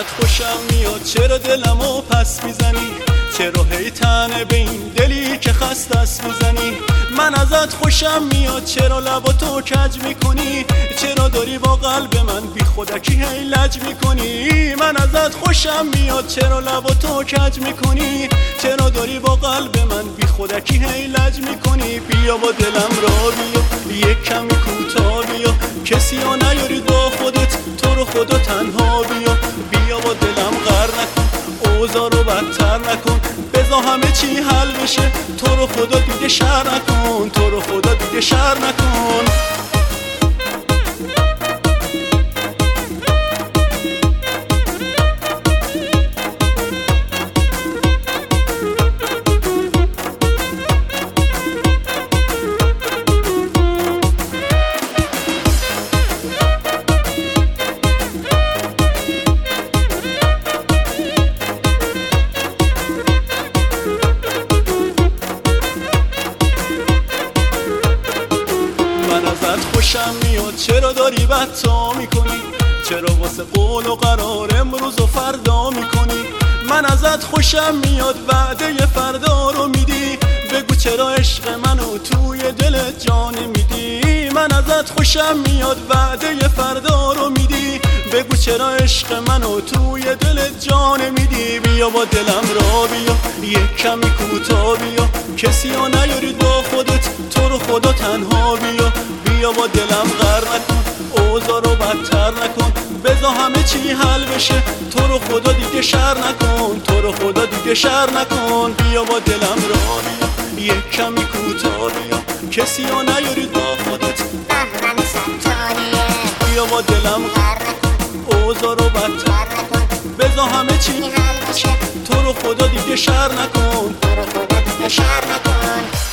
ازت خوشم میاد، چرا دلمو پس میزنی؟ چرا هی تنه به این دلی که خسته است میزنی؟ من ازت خوشم میاد، چرا لباتو کج میکنی؟ چرا داری با قلب من بی خودکی هی لج میکنی؟ من ازت خوشم میاد، چرا لباتو کج میکنی؟ چرا داری با قلب من بی خودکی هی لج میکنی؟ بیا با دلم را بیا، یک کمی کوتاه بیا، کسی ها نیاری با خودت، تو رو خدا تنها بیا. بیا با دلم غر نکن، اوضاع رو بدتر نکن، بذار همه چی حل بشه، تو رو خدا دیگه شر نکن، تو رو خدا دیگه شر نکن. خوشم میاد، چرا داری بدتا میکنی؟ چرا واسه قول و قرار امروز و فردا میکنی؟ من ازت خوشم میاد، وعده فردا رو میدی، بگو چرا عشق منو توی دلت جا نمیدی؟ من ازت خوشم میاد، وعده فردا رو میدی، بگو چرا عشق منو توی دلت جا نمیدی؟ بیا با دلم را بیا، یک کمی کوتاه بیا، کسی ها نیارید با خودت، تو رو خدا تنها بیا. بیا با دلم غر نکن، اوضاع رو بدتر نکن، بذار همه چی حل بشه، تو رو خدا دیگه شر نکن، تو رو خدا دیگه شر نکن. بیا با دلم را بیا، یک کمی کوتاه بیا، کسی ها نیارید با خودت، بهمن ستاریه. بیا با دلم غر نکن، اوضاع رو بدتر نکن، بذار همه چی حل بشه، تو رو خدا دیگه شر نکن، تو رو خدا دیگه شر نکن.